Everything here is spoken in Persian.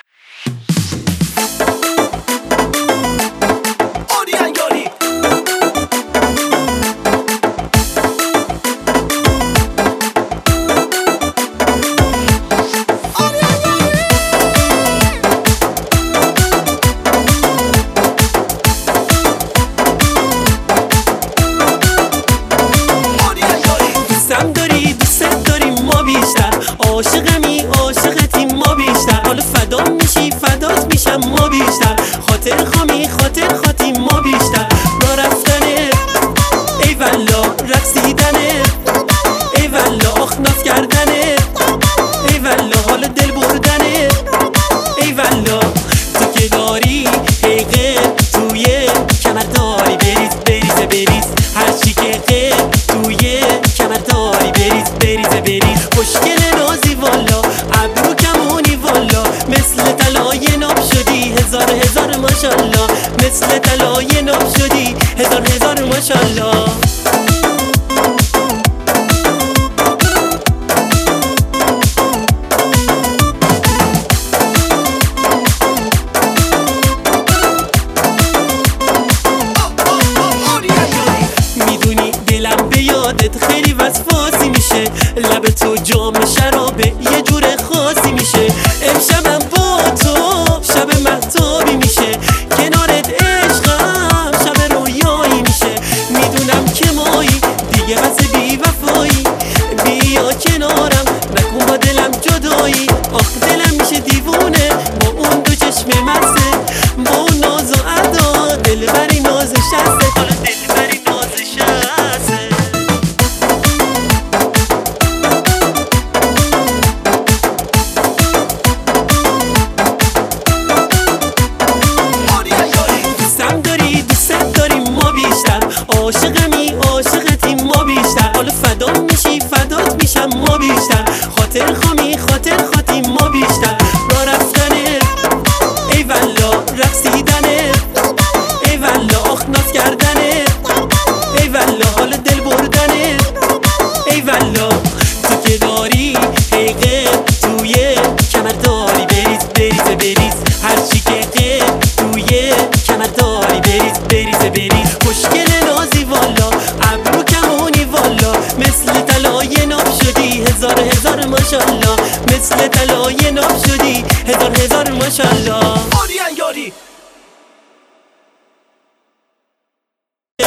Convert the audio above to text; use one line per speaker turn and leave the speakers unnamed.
عاشقمی عاشقتیم ما بیشتر، حالا فدا میشی فدات میشم ما بیشتر، خاطر خامی خاطر خاطیم ما بیشتر، را رفتنه ای والا رقصیدنه ای والا آخناس کردنه ای والا حال دل بردنه ای والا تو که داری حیقه توی کمر داری بریز بریز بریز هرچی که غیر توی کمر داری بریز بریز بریز خوشگل نازی والا ابرو کمونی والا مثل طلای ناب شدی هزار هزار ماشالله مثل طلای ناب شدی هزار هزار ماشالله یادت خیلی وسواسی میشه لب تو جام شرابه یه جور خاصی میشه امشبم با تو شب مهتابی میشه کنارت عشقم شب رویایی میشه میدونم که مایی دیگه بس بی وفایی بیا کنارم نکن با دلم جدایی آخ دلم میشه دیوونه با اون دو چشم مزه با اون ناز و ادا دلبری نازش هسته حالا دلبری نازش هسته عاشقمی عاشقتیم ما بیشتر، حالا فدا میشی فدات میشم ما بیشتر، خاطر خامی خاطر خاطیم ما بیشتر، را رفتنه ای والا رقصیدنه ای والا آخناس کردنه ای والا حال دل بردنه ای والا تو که داری حیقه توی کمر داری بریز بریز بریز هرچی که غیر توی کمر داری بریز بریز بریز خوشگل نازی والا ابرو کمونی والا مثل طلای ناب شدی هزار هزار ماشالله مثل طلای ناب شدی هزار هزار ماشالله